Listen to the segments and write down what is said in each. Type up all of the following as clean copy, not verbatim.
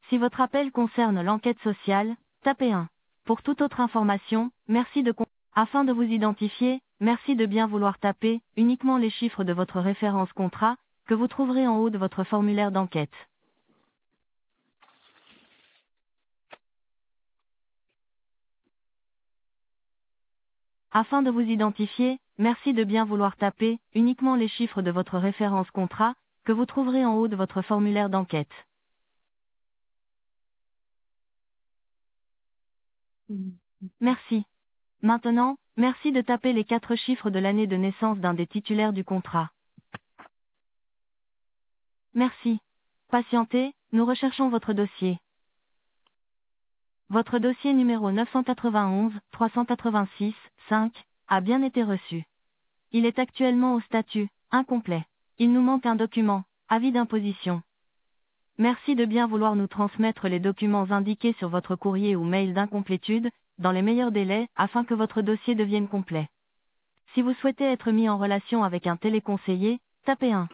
Si votre appel concerne l'enquête sociale, tapez 1. Pour toute autre information, merci de afin de vous identifier, merci de bien vouloir taper uniquement les chiffres de votre référence contrat que vous trouverez en haut de votre formulaire d'enquête. Afin de vous identifier, merci de bien vouloir taper uniquement les chiffres de votre référence contrat que vous trouverez en haut de votre formulaire d'enquête. Merci. Maintenant, merci de taper les 4 chiffres de l'année de naissance d'un des titulaires du contrat. Merci. Patientez, nous recherchons votre dossier. Votre dossier numéro 991 386 5 a bien été reçu. Il est actuellement au statut incomplet. Il nous manque un document, avis d'imposition. Merci de bien vouloir nous transmettre les documents indiqués sur votre courrier ou mail d'incomplétude, dans les meilleurs délais, afin que votre dossier devienne complet. Si vous souhaitez être mis en relation avec un téléconseiller, tapez 1.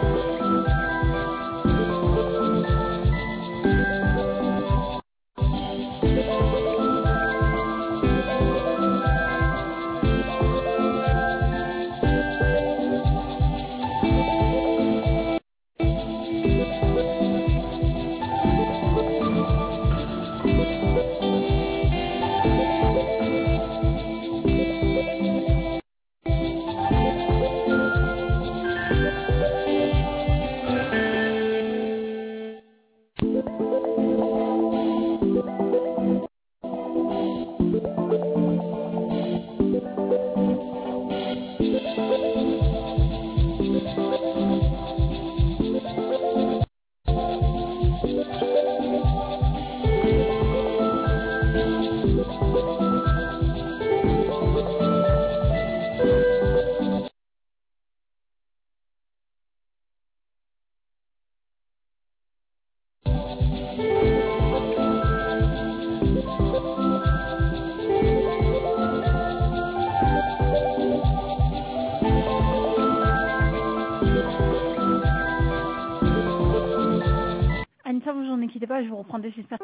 Anissa, bonjour, ne quittez pas, je vous reprends de suite.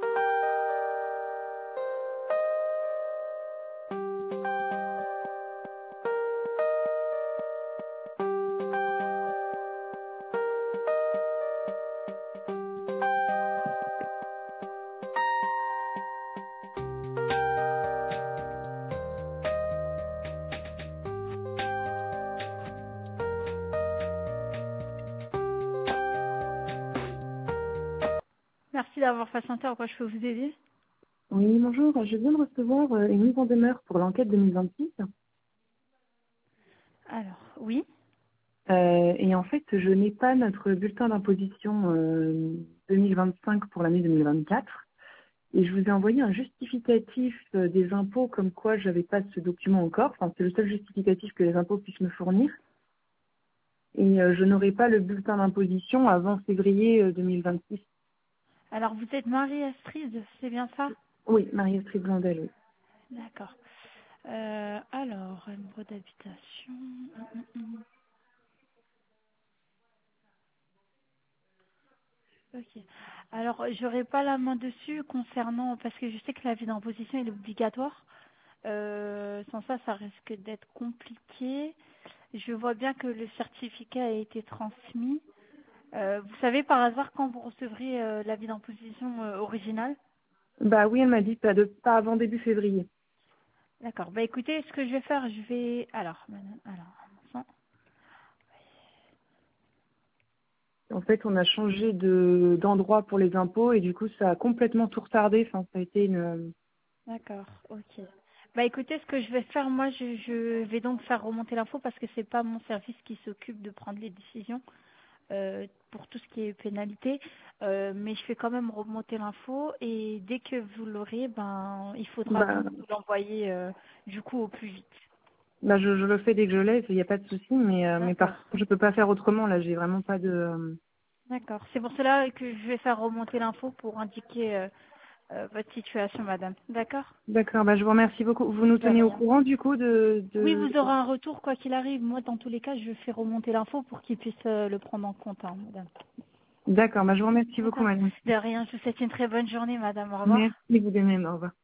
Merci d'avoir patienté, en quoi je peux vous aider? Oui, bonjour. Je viens de recevoir une mise en demeure pour l'enquête 2026. Alors, oui. Et en fait, je n'ai pas notre bulletin d'imposition 2025 pour l'année 2024. Et je vous ai envoyé un justificatif des impôts comme quoi je n'avais pas ce document encore. Enfin, c'est le seul justificatif que les impôts puissent me fournir. Et je n'aurai pas le bulletin d'imposition avant février 2026. Alors, vous êtes Marie-Astrid, c'est bien ça? Oui, Marie-Astrid Blondel, oui. D'accord. Alors, numéro d'habitation. Ok. Alors, j'aurais pas la main dessus concernant, parce que je sais que l'avis d'imposition est obligatoire. Sans ça, ça risque d'être compliqué. Je vois bien que le certificat a été transmis. Vous savez par hasard quand vous recevrez l'avis d'imposition original? Bah oui, elle m'a dit pas avant début février. D'accord. Bah écoutez, ce que je vais faire, je vais. Alors, madame, alors, un instant. En fait, on a changé d'endroit pour les impôts et du coup, ça a complètement tout retardé. Enfin, ça a été une... D'accord, ok. Bah écoutez, ce que je vais faire, moi, je vais donc faire remonter l'info parce que c'est pas mon service qui s'occupe de prendre les décisions pour tout ce qui est pénalité, mais je vais quand même remonter l'info et dès que vous l'aurez, ben il faudra Bah, donc vous l'envoyer du coup au plus vite. je le fais dès que je l'ai, il n'y a pas de souci, mais par D'accord. contre, je peux pas faire autrement. Là, j'ai vraiment pas de... D'accord. C'est pour cela que je vais faire remonter l'info pour indiquer votre situation, madame. D'accord? D'accord, bah, je vous remercie beaucoup. Vous nous De tenez au rien. courant du coup Oui, vous aurez un retour quoi qu'il arrive. Moi, dans tous les cas, je fais remonter l'info pour qu'ils puissent le prendre en compte, hein, madame. D'accord, bah, je vous remercie beaucoup, D'accord. madame. De rien. Je vous souhaite une très bonne journée, madame. Au revoir. Merci, vous de même. Au revoir.